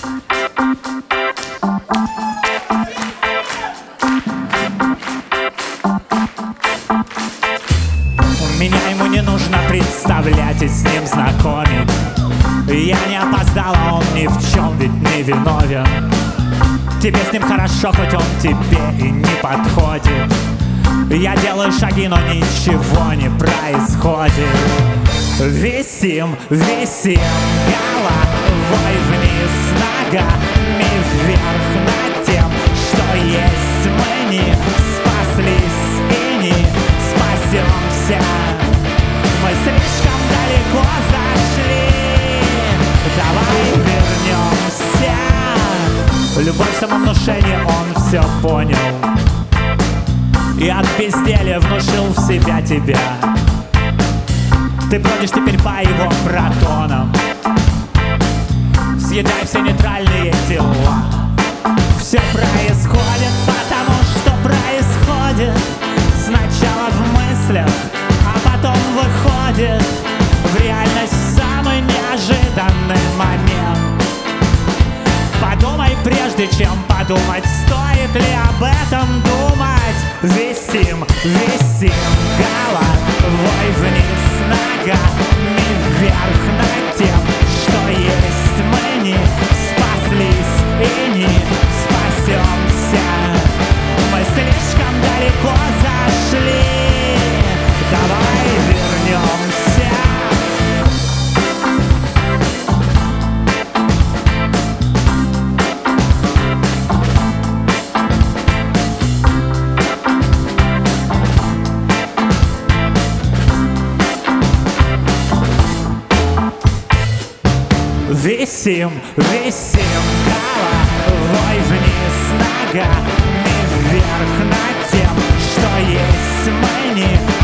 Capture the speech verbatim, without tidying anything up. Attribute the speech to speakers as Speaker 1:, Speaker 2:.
Speaker 1: Меня ему не нужно представлять и с ним знакомить. Я не опоздал, а он ни в чем ведь не виновен. Тебе с ним хорошо, хоть он тебе и не подходит. Я делаю шаги, но ничего не происходит. Висим, висим головой вниз, ногами вверх над тем, что есть мы не спаслись и не спасемся. Мы слишком далеко зашли, давай вернемся. Любовь, самовнушение, он все понял и от безделья внушил в себя тебя. Ты бродишь теперь по его протонам, съедай все нейтральные тела. Все происходит, потому что происходит сначала в мыслях, а потом выходит в реальность в самый неожиданный момент. Подумай, прежде чем подумать, стоит ли об этом думать. Висим, висим головой вниз, ногами вверх над тем, что есть мы не спаслись и не спасемся. Мы слишком далеко зашли, давай вернемся. Висим, висим головой вниз, ногами вверх над тем, что есть мы не